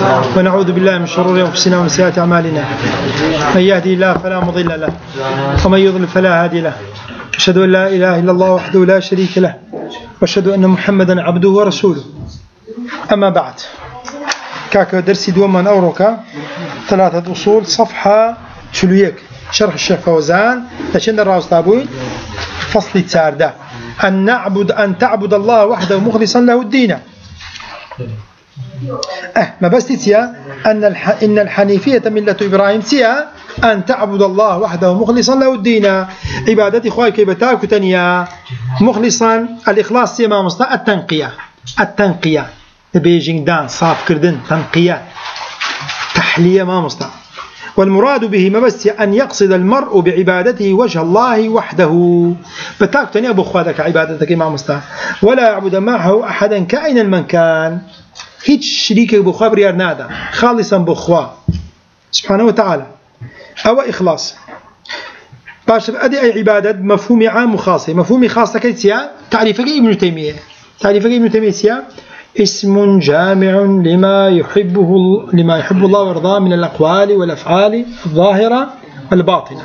ونعوذ بالله من شرور أنفسنا ومن سيئات أعمالنا من يهدي الله فلا مضل له ومن يضلل فلا هادي له أشهد أن لا إله إلا الله وحده لا شريك له وأشهد أن محمدا عبده ورسوله أما بعد كاكا درسي دوما أوروكا 3 أصول صفحة شلويك شرح الشيخ فوزان لشن الراس تابوي فصل تسارده أن تعبد الله وحده مخلصا له الدين. ما بس تيا إن الحنيفية ملة إبراهيم تيا أن تعبد الله وحده مخلصا له الدين. عبادتي خواهي كيبتاك تنيا مخلصا الإخلاص تيا ما مصطفى التنقية بيجين دان صاف كردن تنقية تحلية ما مصطفى. والمراد به ما بس أن يقصد المرء بعبادته وجه الله وحده بتاك تنيا بخوادك عبادتك ما مصطفى ولا يعبد معه أحدا كائنا من كان هيج شريك بخوا بريار نادا خالصا بخوا سبحانه وتعالى أو إخلاص باش أدي أي عبادة مفهوم عام وخاص. مفهوم خاص كيتيا تعريفك ابن تيمية اسم جامع لما يحب الله ويرضاه من الأقوال والأفعال الظاهرة والباطنة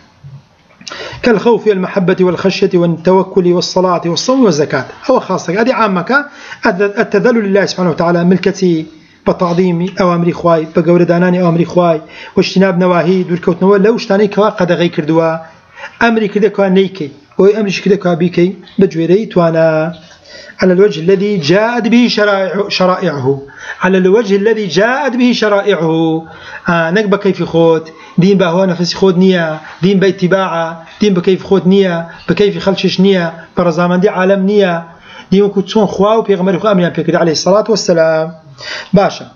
كالخوف والمحبة والخشية والتوكل والصلاة والصوم والزكاة. أو خاصة هذه عامك التذلل لله سبحانه وتعالى ملكتي بتعظيم أوامر خواي بجوردانان أوامر خواي واجتناب نواهي دوركوت نوال لو اشتاني كوا قد غير كردوا أمري كده كوا نيكي وأمري كده كوا بيكي بجوريت وأنا على الوجه الذي جاءت به شرائعه على الوجه الذي جاءت به شرائعه. نقبة كيف خود دين بهوا نفس خود نية دين باتباعه دين بكيف خود نية بكيف خلشش نية برزامان دي عالم نية دين وكتسون خواه وبيغمر خواه أمريان بيكري عليه الصلاة والسلام. باشا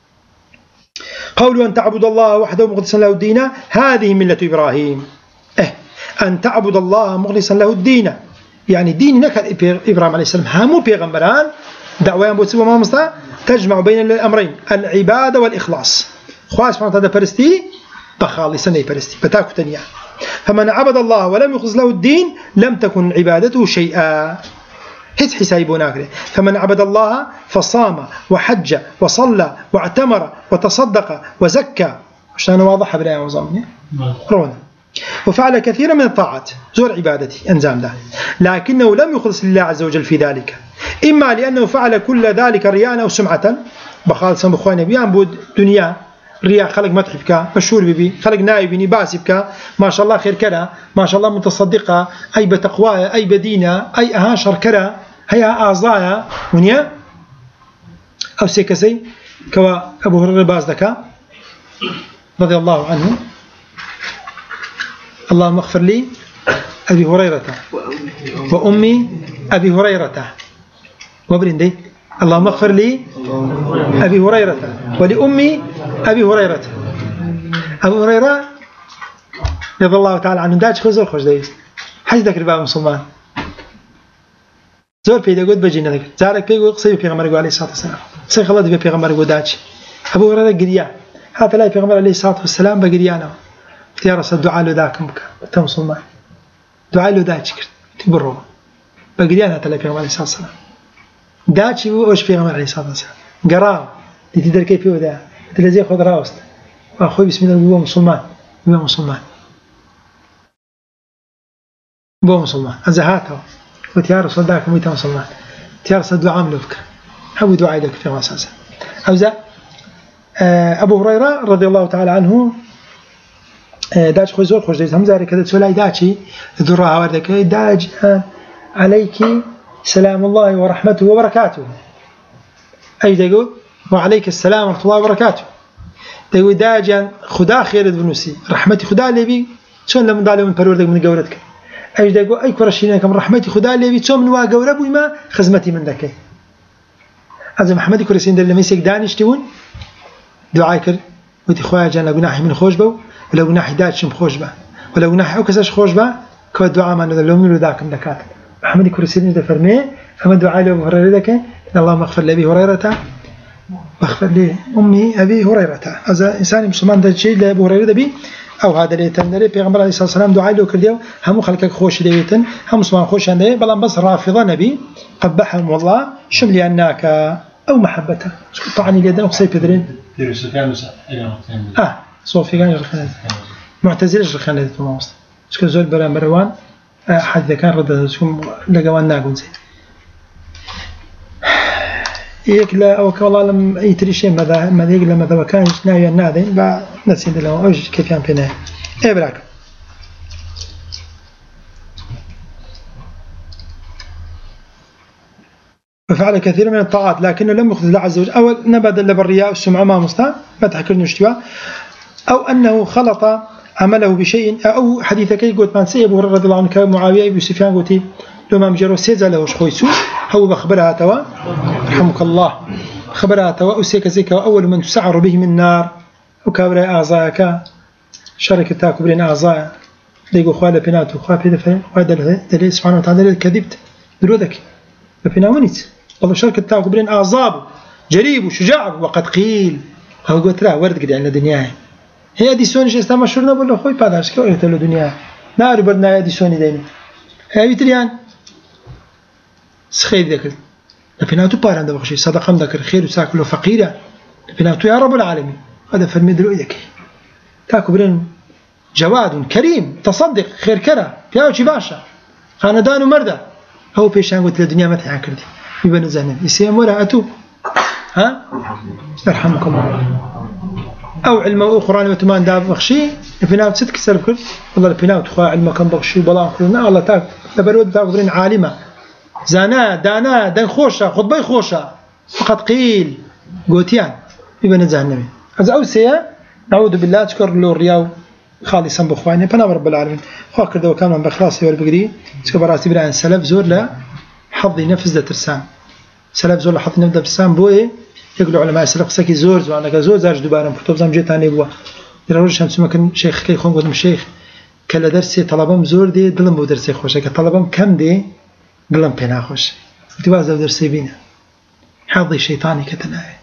قولوا أن تعبد الله وحده مخلصا له الدين هذه ملة إبراهيم. أن تعبد الله مخلصا له الدين يعني دين نكر إبراهيم عليه السلام همو بيغمبران دعوان بوتسوا ما مصطفى تجمع بين الأمرين العبادة والإخلاص. خواص فانت هذا برستي بخالصا برستي بتاكو تنيا. فمن عبد الله ولم يخلص له الدين لم تكن عبادته شيئا هيت حسابوناك. فمن عبد الله فصام وحج وصلى واعتمر وتصدق وزكى عشان واضح بالآية وظامني رونا وفعل كثيرا من الطاعات زور عبادتي أنزام ده لكنه لم يخلص لله عز وجل في ذلك إما لأنه فعل كل ذلك رياء أو سمعة بخالصا بخواني بيان بود دنيا رياء خلق متحفك مشهور ببي خلق نائبني باسبك ما شاء الله خير كلا ما شاء الله متصدقة أي بتقوايا أي بدينة أي أها شركرة هي أعضايا ونيا أو سيكسي كوا أبو هريرة بازدك رضي الله عنه اللهم اغفر لي أبي هريرة وأمي أبي هريرة وبرندي اللهم اغفر لي أبي هريرة ولأمي أبي هريرة. أبو هريرة رضي الله تعالى عنه داج خزر خوش دايس حج ذكر باب مسلمان زور بيدا قد بجينا ذكر زارك بيقول قصي بيغمر عليه الصلاة والسلام قصي خلط بيغمر قداج أبو هريرة قريا هذا لا بيغمر عليه الصلاة والسلام بقريانا يا رسول الدعاء له ذاك بك مسلمان دعاء له ذاك شكر تبرو بقريانا تلا بيغمر عليه الصلاة والسلام داش وش بيغمر عليه الصلاة والسلام قرا تقدر كيف يودا تلزي خذ راوست أخوي بسم الله هو مسلمان بو مسلمان أزهاته وتيا رسول ذاك ميت مسلمان تيا رسول دعاء ملوك هو دعاء لك في مساسة أوزع أبو هريرة رضي الله تعالى عنه داج خوي زور خوش دايز هم زاري كذا تسولي داجي ذرها وردك داج عليك سلام الله ورحمته وبركاته أي تقول وعليك السلام ورحمة الله وبركاته تقول داجا خدا خير بنوسي رحمتي خدا لبي شلون لما ضالي من بروردك من جورتك أي تقول أي كرشينك رحمتي خدا لبي شلون من واجورب وما خزمتي من ذاك هذا محمد كرسين دل مسك دانش تون دعاء وتي خويا جانا جناحي من خوش بو ولا جناحي داش مخوش به ولا جناحي أو كساش خوش به كدعاء ما نذل لهم ذاك من ذاك محمد كرسين ده فرمي فما دعاء له أبو هريرة ذاك اللهم اغفر لأبي هريرة واغفر لي أمي أبي هريرة. هذا إنسان مسلمان ده شيء لأبو هريرة بي أو هذا اللي تندري بيغمر عليه الصلاة والسلام دعاء له كرديو هم خلقك خوش ديتن هم مسلمان خوش عنده بلان بس رافضة نبي قبحهم والله شملي أناك أو محبته طعني اليدين وقصي بدرين صوفي كان الخنادة معتزلة الخنادة في مصر شكل زول برا مروان حد كان رد شو لقوان ناقون زين يك لا أو كوالله لم يتري شيء ماذا يقول ماذا كان ناوي النادين بعد نسيت له أوج كيف كان بينه إيه براك ففعل كثير من الطاعات لكنه لم يخذ الله عز وجل أو نبذ بالرياء والسمعة ما مستوى ما تحكي اشتباه أو أنه خلط عمله بشيء أو حديثك يقول من سيب رضي الله عنه كمعاوية أبي سفيان قلت لو ما مجرد سيزا له خويسو هو بخبرها توا رحمك الله خبرها توا أسيك زيك أول من تسعر به من النار وكابر أعضاءك شركة تاكبرين أعضاء ليقو خوالة بنات وخوالة وهذا دليل سبحانه وتعالى كذبت برودك فينا ونيت والله شركة تاكبرين أعضاب جريب وشجاع وقد قيل هو قلت له ورد قد عن الدنيا هي أديسوني استا مشهورنا بقول خوي بعدش كيف قلت له الدنيا نار بدنا أديسوني ديني هي بيتريان سخير ذكر لفيناتو باران ده بخشي صدقة ذكر خير وساكل وفقيرة لفيناتو يا رب العالمين هذا فرمي دلو إيدك تاكبرين جواد كريم تصدق خير كرة يا وجه باشا خاندان ومردة هو بيشان قلت الدنيا ما تحكي كردي يبان زهنم يسيم ولا أتو ها يرحمكم الله أو علم أخرى وتمان داب بخشي فينا ست كسر بكل والله فينا تخوا علم كم بخشي بلا أخرنا الله تاك تبرد تاكبرين عالمة زانا دانا دن خوشة خطبي خوشة فقط قيل قوتيان يبان زهنم هذا أوسيا نعوذ بالله تشكر له الرياو خالصا بخواني فانا رب العالمين خاكر دو كامل بخلاصي والبقري تكبر راسي بلا سلف زور لا حظي نفس ذا ترسام سلف زور حظي نفس ذا ترسام بوي يقولوا علماء سلف سكي زور زوانا زور زارج دوبارا كتب زام جيتاني بوا يروج شمس مكن شيخ كي خون قدم الشيخ كلا درسي طلبهم زور دي دلم بو درسي خوش طلبهم كم دي دلم بينا خوش تواز درسي بينا حظي شيطاني كتناوي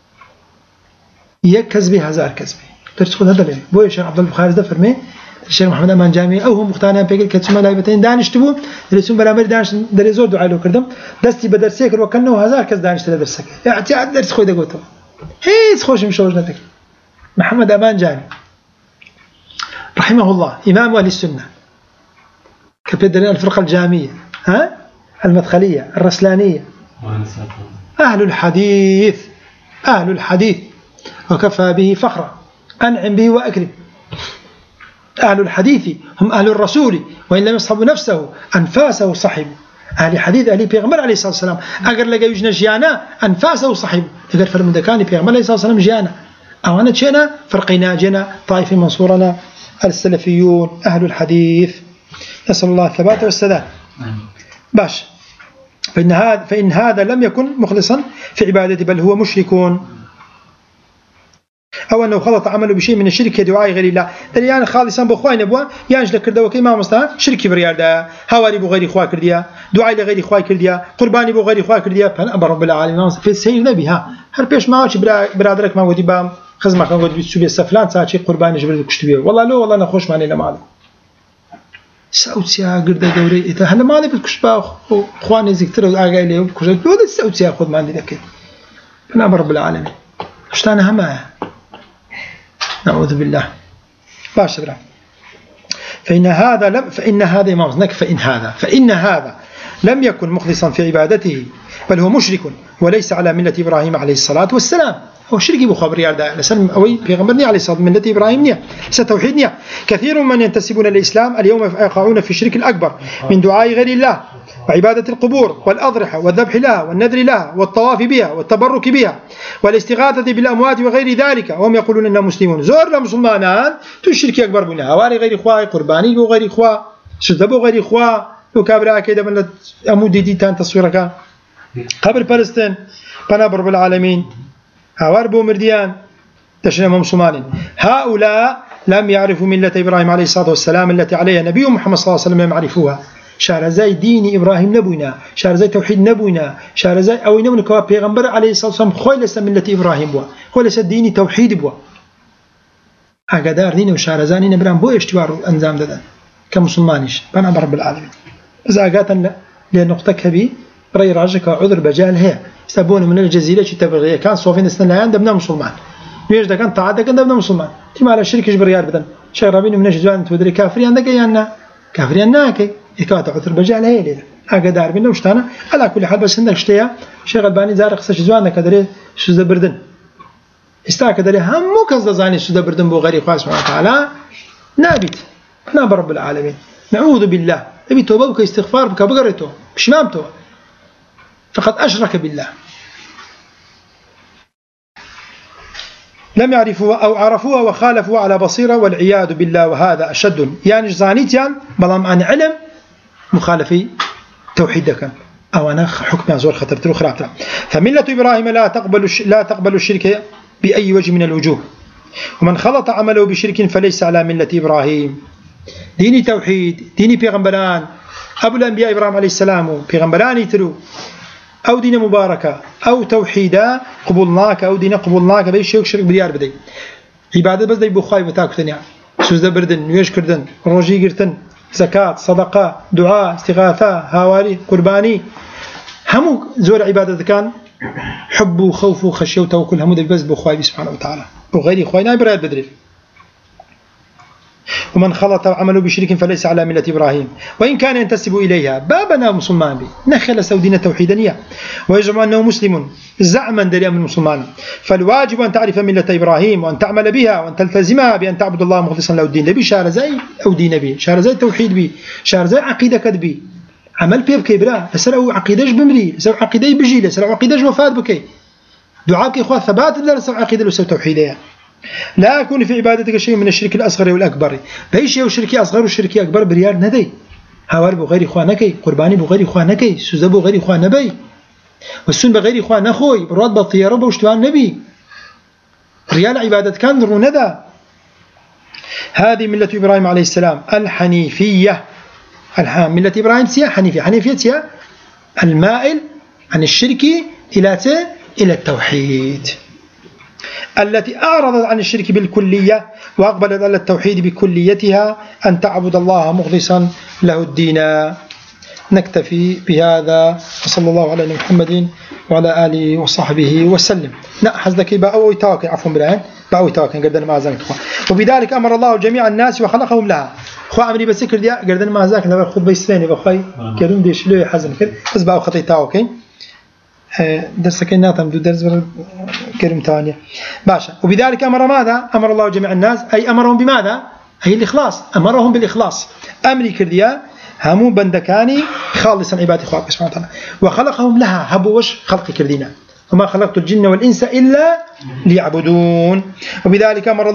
يك كذبي هزار كذبي تدخل هذا ليه بوي الشيخ عبد البخاري ده فرمي الشيخ محمد أمان جامعي أو هم مختارين بيقول كتسمى لايبتين دانش تبو درسون برامج دانش دريزور دعاء له كردم دستي بدرسيك وكأنه هزار كذا دانش تدرسك يعني درس خوي ده قلته هي خوش مشوش نتك محمد أمان جامعي رحمه الله إمام أهل السنة كبدرين الفرقة الجامية ها المدخلية الرسلانية أهل الحديث وكفى به فخرا أنعم به وأكرم أهل الحديث هم أهل الرسول وإن لم يصحبوا نفسه أنفاسه صحبوا أهل حديث أهل بيغمبر عليه الصلاة والسلام أقر لقى يجنا جيانا أنفاسه صحبوا أقر فرمد كان بيغمبر عليه الصلاة والسلام جيانا أوانا جينا فرقنا جينا طائف منصورنا السلفيون أهل الحديث نسأل الله الثبات والسداد باش فإن هذا لم يكن مخلصا في عبادته بل هو مشركون أو أنه خلط عمله بشيء من الشرك دعاء غير الله يعني خالصا بخوين أبوه يانج لكردوا كيما مستان شركي بريادا هواري بغير إخوة كرديا دعاء لغير إخوة كرديا قرباني بغير إخوة كرديا فأنا رب العالمين في السير نبيها هل بيش ما وش برادرك ما ودي بام خزمك ما ودي بتسوي السفلان ساعة قرباني جبرت كشتبيه والله لو والله نخوش معني لمالي سأوتيا قرد دوري إذا هلا مالي بتكشبه إخواني زكتر وأجا إليه بكشبه ولا سأوتيا خذ ما عندي ذكي فأنا رب العالمين اشتانا هما نعوذ بالله باشا فإن هذا لم يكن مخلصا في عبادته بل هو مشرك وليس على ملة إبراهيم عليه الصلاة والسلام هو شرك بخبر ياردا لسلم أوي في غمرني عليه الصلاة ملة إبراهيم نية ستوحيد نية كثير من ينتسبون للإسلام اليوم يقعون في الشرك الأكبر من دعاء غير الله وعبادة القبور والأضرحة والذبح لها والنذر لها والطواف بها والتبرك بها والاستغاثة بالأموات وغير ذلك وهم يقولون أنهم مسلمون زور لمسلمان تشرك أكبر منها هواري غير إخوة قرباني وغير إخوة شذبوا غير إخوة وكابرا كده من أمود دي تان تصويرك قبر فلسطين بنابر بالعالمين هوار بو مرديان تشنم مسلمان هؤلاء لم يعرفوا ملة إبراهيم عليه الصلاة والسلام التي عليها نبي محمد صلى الله عليه وسلم يعرفوها شارزاي دين إبراهيم نبونا شارزاي توحيد نبونا شارزاي أو نبونا كوا بيغمبر عليه الصلاة والسلام خويلس ملة إبراهيم بوا خويلس ديني توحيد بوا أقدار دين وشارزاني نبران بو اشتوار أنزام دادان كمسلمانيش بنا رب العالمين إذا أقاتنا لنقطة كبي رأي راجك عذر بجال هي يستبون من الجزيرة تبغي كان صوفين السنة دبنا مسلمان نوێژ دەکەن تاعات دەکەن دەبنە مسلمان تیما لە شرکیش بڕیار بدەن شەی ڕابین منەش جوان تۆ دەری کافریان دەکەی یان نا کافریان ناکەی ئێکاتە عذر بەجال هەیە لێرە ئاگادار بین لەو شتانە ئەلا کولی حال بەس هەندێک شتەیە شێخ ئەلبانی جارە قسەی جوان دەکات دەرێ سوزدە بردن ئێستا کە دەرێ هەموو کەس دەزانێت سوزدە بردن بۆ غەیری خوا سبحانه وتعالى نابیت نا برب العالمين نعوذ بالله تبي توبة بك استغفار بك بقرته بشمام توبة فقد أشرك بالله لم يعرفوها أو عرفوها وخالفوها على بصيرة والعياذ بالله وهذا أشد يعني زانيت يعني بلام عن علم مخالفي توحيدك أو أنا حكم زور خطر تلو خرافة فملة إبراهيم لا تقبل الشرك بأي وجه من الوجوه ومن خلط عمله بشرك فليس على ملة إبراهيم ديني توحيد ديني بيغمبران أبو الأنبياء إبراهيم عليه السلام بيغمبران يتلو أو دين مباركة أو توحيدا قبولناك أو دين قبولناك بأي شيء شرك بديار بدي عبادة بس دي بخاي بتاكو تنيا سوزده بردن نويش كردن روجي قرتن زكاة صدقة دعاء استغاثة هاواري قرباني همو زور عبادة كان حب وخوف وخشية وتوكل همو دي بس بخاي سبحانه وتعالى وغير إخواننا براد بدري ومن خلط عمله بشرك فليس على ملة إبراهيم وإن كان ينتسب إليها بابنا مسلمان به نخل سودين توحيدانية ويزعم أنه مسلم زعما دليل من المسلمان فالواجب أن تعرف ملة إبراهيم وأن تعمل بها وأن تلتزمها بأن تعبد الله مخلصا له الدين لبي شهر زي أو دين به شهر زي توحيد به شهر زي عقيدة كدبي عمل بيب كبرى لسرعوا عقيدة بمري لسرعوا عقيدة بجي لسرعوا عقيدة وفاد بكي دعاك إخوة ثبات لسرعوا عقيدة لسرعوا توحيدية لا يكون في عبادتك شيء من الشرك الأصغر والأكبر بأي شيء شركي أصغر وشركي أكبر بريال ندي هوار بغير إخوانك قرباني بغير إخوانك سوزة بغير إخوان نبي والسن بغير إخوان نخوي براد بالطيارة بوشتوان نبي ريال عبادة كان درو ندى هذه ملة إبراهيم عليه السلام الحنيفية ملة إبراهيم سيا حنيفية سيا المائل عن الشرك إلى التوحيد التي أعرضت عن الشرك بالكلية وأقبلت على التوحيد بكليتها أن تعبد الله مخلصا له الدين. نكتفي بهذا وصلى الله على محمد وعلى آله وصحبه وسلم. لا حزدك بأوي تاكي عفوا بالعين بأوي تاكي قردن ما زالت وبذلك أمر الله جميع الناس وخلقهم لها. خو عمري بسكر دي قردن ما زالت لو خذ بيسفيني بخاي كلون ديش له حزن كده بس بأو خطي تاكي درس كيناتهم دو درس كريم ثانية باشا. وبذلك أمر ماذا؟ أمر الله جميع الناس أي أمرهم بماذا؟ هي الإخلاص. أمرهم بالإخلاص. أمري كرديا همو بندكاني خالصا عبادة الله سبحانه وتعالى وخلقهم لها هبوش خلق كردينا وما خلقت الجن والإنس إلا ليعبدون. وبذلك أمر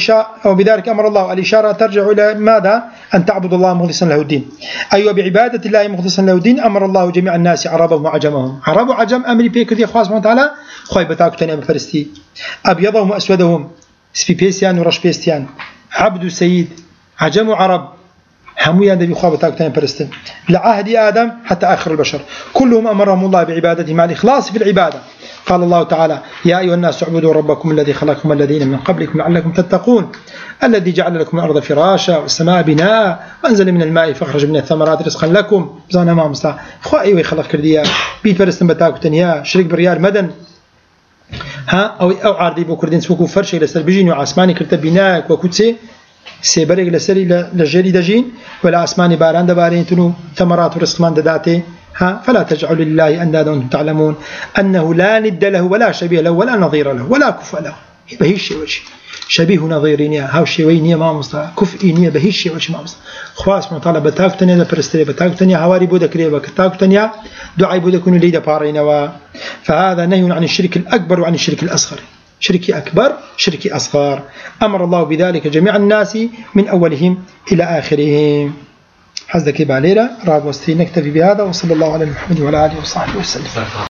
الله الإشارة ترجع إلى ماذا؟ أن تعبد الله مخلصا له الدين. أيوة بعبادة الله مخلصا له الدين أمر الله جميع الناس عربهم وعجمهم. عرب وعجم أمري بيكر دي أخوة سبحانه وتعالى خايبتاك تاني بفرستي أبيضهم وأسودهم سبيبيسيان ورش بيستيان عبد سيد عجم وعرب همويا نبي خابتاك تاني برستن لعهد آدم حتى آخر البشر كلهم أمرهم الله بعبادته مع الإخلاص في العبادة. قال الله تعالى يا أيها الناس اعبدوا ربكم الذي خلقكم والذين من قبلكم لعلكم تتقون الذي جعل لكم الأرض فراشا والسماء بناء وأنزل من الماء فأخرج من الثمرات رزقا لكم زانا ما مصلح خوا أيوة خلق كرديا بيت برستن بتاك تانيا شرك بريال مدن أو عاردي بوكردين سوكو فرشي لسر بيجين وعاسماني كرتا بناء وكوتسي سيبرق لسري لجري دجين ولا أسماني باران دبارين تنو ثمرات ورزقمان دداته فلا تجعلوا لله أندادا وأنتم تعلمون أنه لا ند له ولا شبيه له ولا نظير له ولا كفء له. بهيش وجه شبيه نظيرينيا هاو شوينيا ما مصطفى كفئينيا بهيش وجه ما مصطفى خواص من طالب بتاك تانيا لبرستري بتاك تانيا هواري بودا كريبا كتاك تانيا دعاء بودا كونوا ليدا بارينوا. فهذا نهي عن الشرك الأكبر وعن الشرك الأصغر. شركي أكبر شركي أصغر أمر الله بذلك جميع الناس من أولهم إلى آخرهم. حزدك باليرة راب وستين. نكتفي بهذا وصلى الله على محمد وعلى آله وصحبه وسلم.